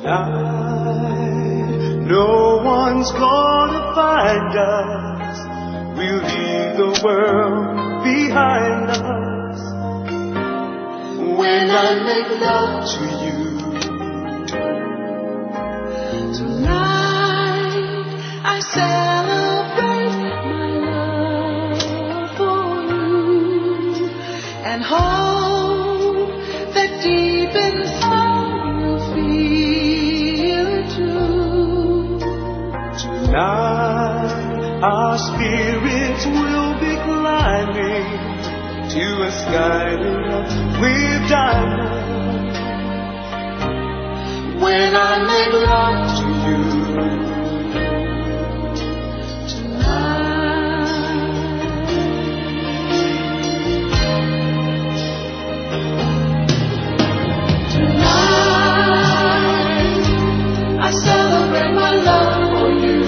Tonight, no one's gonna find us. We'll leave the world behind us. When I make love to you, tonight I celebrate my love for you and hope that deep inside you'll feel it too. Tonight our spirits will be climbing to a sky lit up with diamonds. When I make love to you tonight, tonight I celebrate my love for you,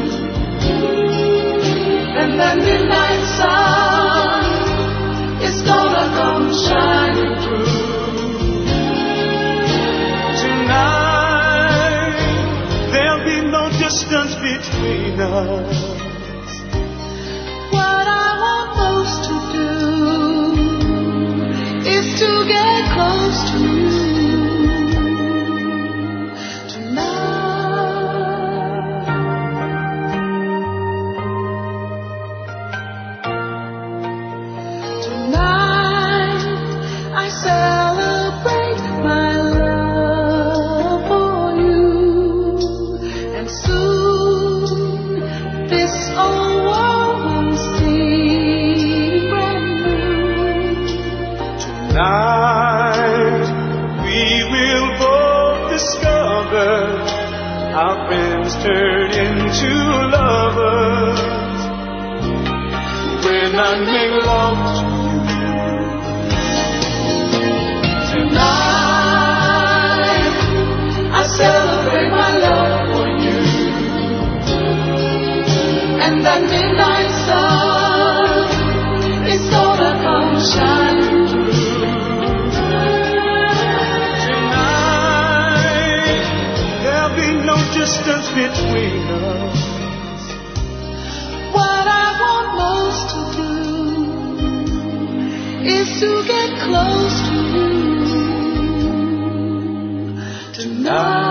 and the midnight sun is gonna come shining through. Distance between us. What I want most to do is to get close to you tonight. Tonight I celebrate my love for you. Soon this old world will seem brand new. Tonight we will both discover our friends turn into lovers. When I make love to you tonight, I celebrate my love. And that midnight sun is gonna come shining through. Tonight, there'll be no distance between us. What I want most to do is to get close to you tonight.